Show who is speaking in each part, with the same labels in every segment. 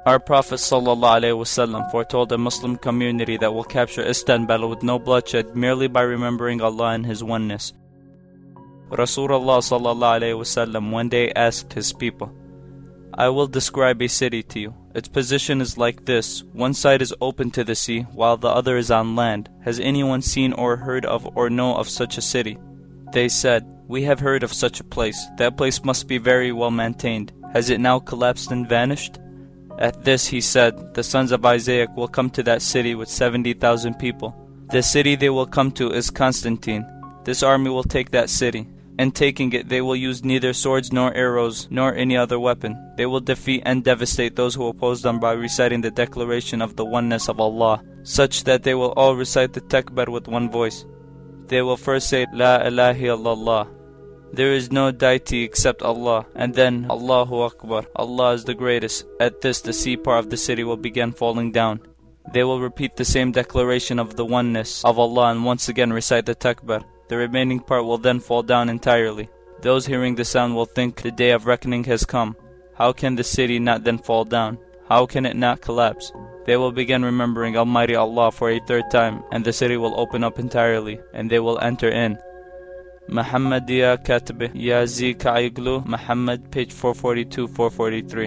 Speaker 1: Our Prophet ﷺ foretold a Muslim community that will capture Istanbul with no bloodshed merely by remembering Allah and His oneness. Rasulullah ﷺ one day asked his people, I will describe a city to you. Its position is like this. One side is open to the sea, while the other is on land. Has anyone seen or heard of or know of such a city? They said, We have heard of such a place. That place must be very well maintained. Has it now collapsed and vanished? At this he said, The sons of Isaac will come to that city with 70,000 people. The city they will come to is Constantine. This army will take that city. And taking it, they will use neither swords nor arrows nor any other weapon. They will defeat and devastate those who oppose them by reciting the declaration of the oneness of Allah, such that they will all recite the takbir with one voice. They will first say, La ilaha illallah. There is no deity except Allah, and then Allahu Akbar, Allah is the greatest. At this, the sea part of the city will begin falling down. They will repeat the same declaration of the oneness of Allah and once again recite the takbir. The remaining part will then fall down entirely. Those hearing the sound will think the day of reckoning has come. How can the city not then fall down? How can it not collapse? They will begin remembering Almighty Allah for a third time, and the city will open up entirely, and they will enter in. Muhammadiyya Katib Yazi Kaiglu Muhammad, page 442-443.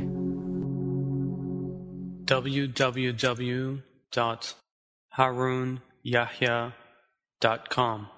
Speaker 2: www.harunyahya.com